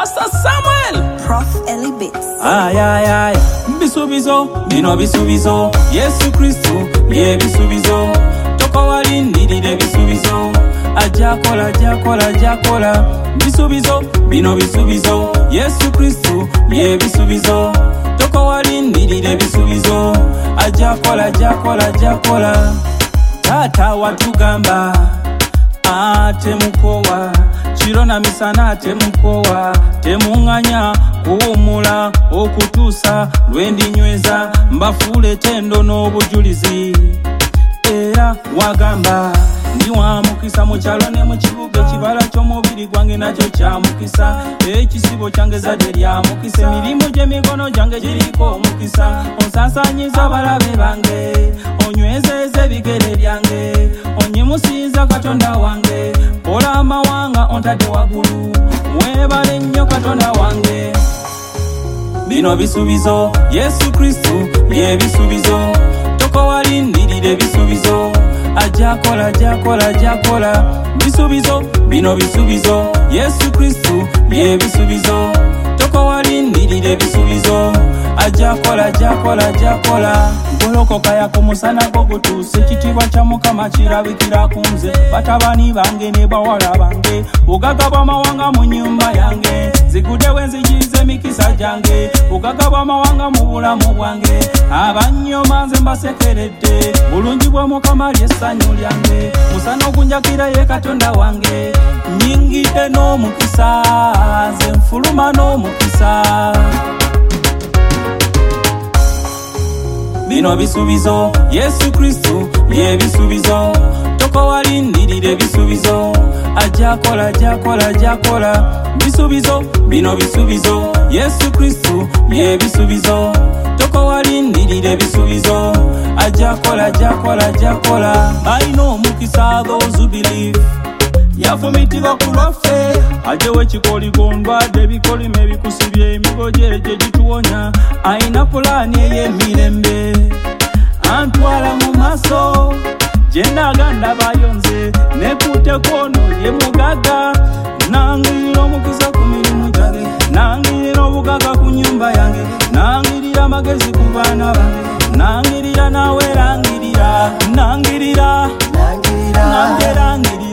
Pastor Samuel Prof Ellie Bits. Ay ay ay bisubizo bino bisubizo Yesu Kristo ye bisubizo toko walindirire bisubizo ajakola bisubizo bino bisubizo Yesu Kristo ye bisubizo toko walindirire bisubizo ajakola tata watugamba temukowa chirona misana temukowa temunganya kuwumula okutuusa lwendinyweza mbafule tendo n'obujulizi era wagamba ndi wamukisa mu kyalo ne mu kibuga ekibala ky'omubiri gwange nakyo kyamukisa ekisibo kyange zadde lyamukisa emirimu gy'emikono gyange giriko omukisa onsasanyiza abalabe bange onywezeza ebigere byange onyimusiiza katonda wange ola amawanga ontadde waggulu weebale nnyo katonda wange bino bisubizo Yesu Kristo ye bisubizo toko walindirire bisubizo ajakola bisubizo bino bisubizo Yesu Kristo ye bisubizo toko walindirire bisubizo ajakola golokoka yako musana gogutuuse ekitiibwa kya Mukama kirabikira kunze batabani bange ne bawala bange bugaga bw'amawanga mu nnyumba yange zigudde wenzijiriza emikisa gyange bugaga bw'amawanga mu bulamu bwange abanyoma nze mbasekeredde bulungi bwa Mukama ly'essanyu lyange musana ogunjakira ye katonda wange nnyingidde n'omukisa nze nfuluma n'omukisa bino bisubizo Yesu Kristo ye bisubizo toko walindirire bisubizo ajakola bisubizo bino bisubizo Yesu Kristo ye bisubizo toko walindirire bisubizo ajakola alina omukisa those who believe yafumitibwa ku lwaffe ajewo ekikoligondwadde ebikolima ebikusibye emigo gye gituwonya alina pulaani ey'emirembe antwala mu maaso gye naganda bayonze nekutteko ono ye mugaga nangirira omukisa ku mirimu gyange nangirira obugaga ku nnyumba yange nangirira amagezi ku baana bange nangirira nawe langirira nangirira